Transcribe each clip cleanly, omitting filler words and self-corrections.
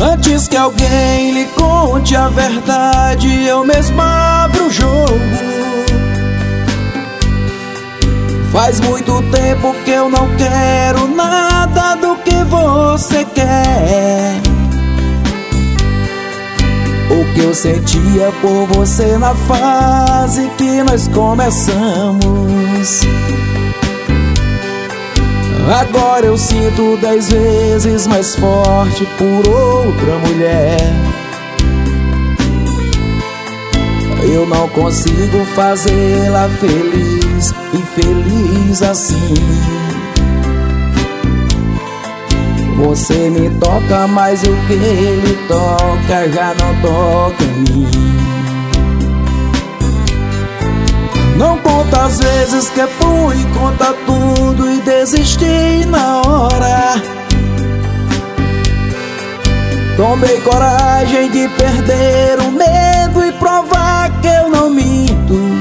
Antes que alguém lhe conte a verdade, eu mesmo abro o jogo. Faz muito tempo que eu não quero nada do que você quer. O que eu sentia por você na fase que nós começamos, agora eu sinto 10 vezes mais forte por outra mulher. Eu não consigo fazê-la feliz, infeliz assim. Você me toca, mas o que ele toca já não toca em mim. Não conta as vezes que fui contar tudo e desisti na hora. Tomei coragem de perder o medo e provar que eu não minto.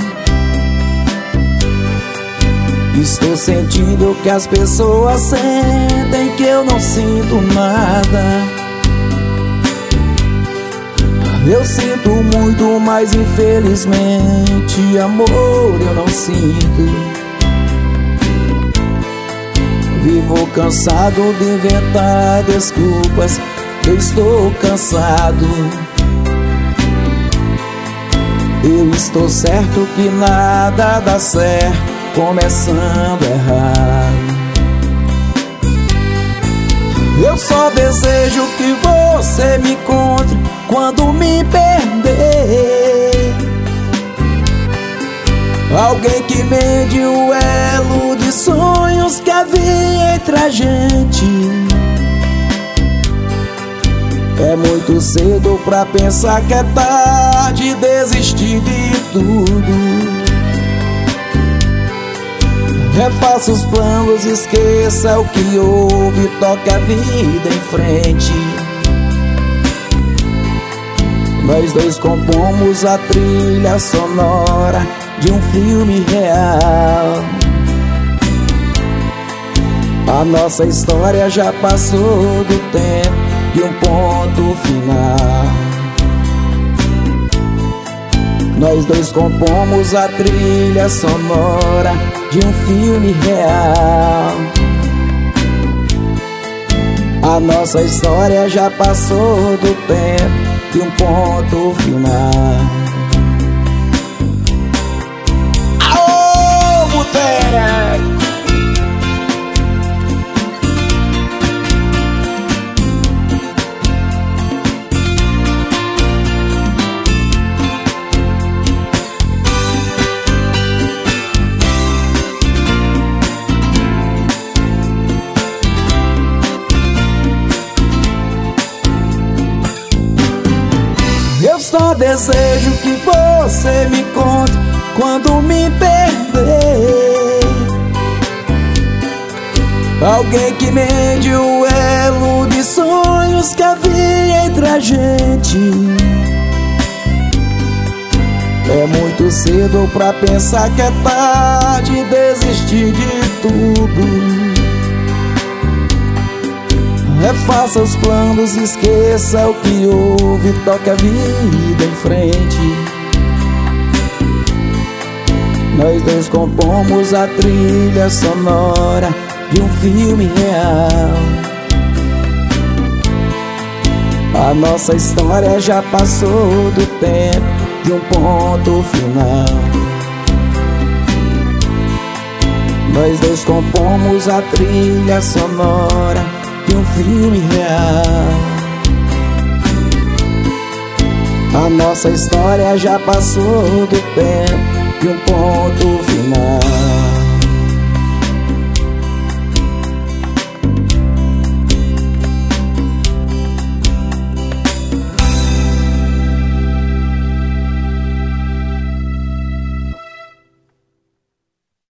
Estou sentindo o que as pessoas sentem, que eu não sinto nada. Eu sinto muito, mas infelizmente amor eu não sinto. Vivo cansado de inventar desculpas, eu estou cansado. Eu estou certo que nada dá certo começando errado. Eu só desejo que você me encontre quando me perder. Alguém que mede o elo de sonhos que havia entre a gente. É muito cedo pra pensar que é tarde, desistir de tudo. Refaça os planos, esqueça o que houve, toque a vida em frente. Nós dois compomos a trilha sonora de um filme real. A nossa história já passou do tempo de um ponto final. Nós dois compomos a trilha sonora de um filme real. A nossa história já passou do tempo de um ponto final. Aô, boteco! Eu só desejo que você me encontre quando me perder. Alguém que mede o elo de sonhos que havia entre a gente. É muito cedo pra pensar que é tarde, desistir de tudo. Refaça os planos, esqueça o que houve, toque a vida em frente. Nós dois compomos a trilha sonora de um filme real. A nossa história já passou do tempo de um ponto final. Nós dois compomos a trilha sonora de um filme real. A nossa história já passou do tempo de um ponto final.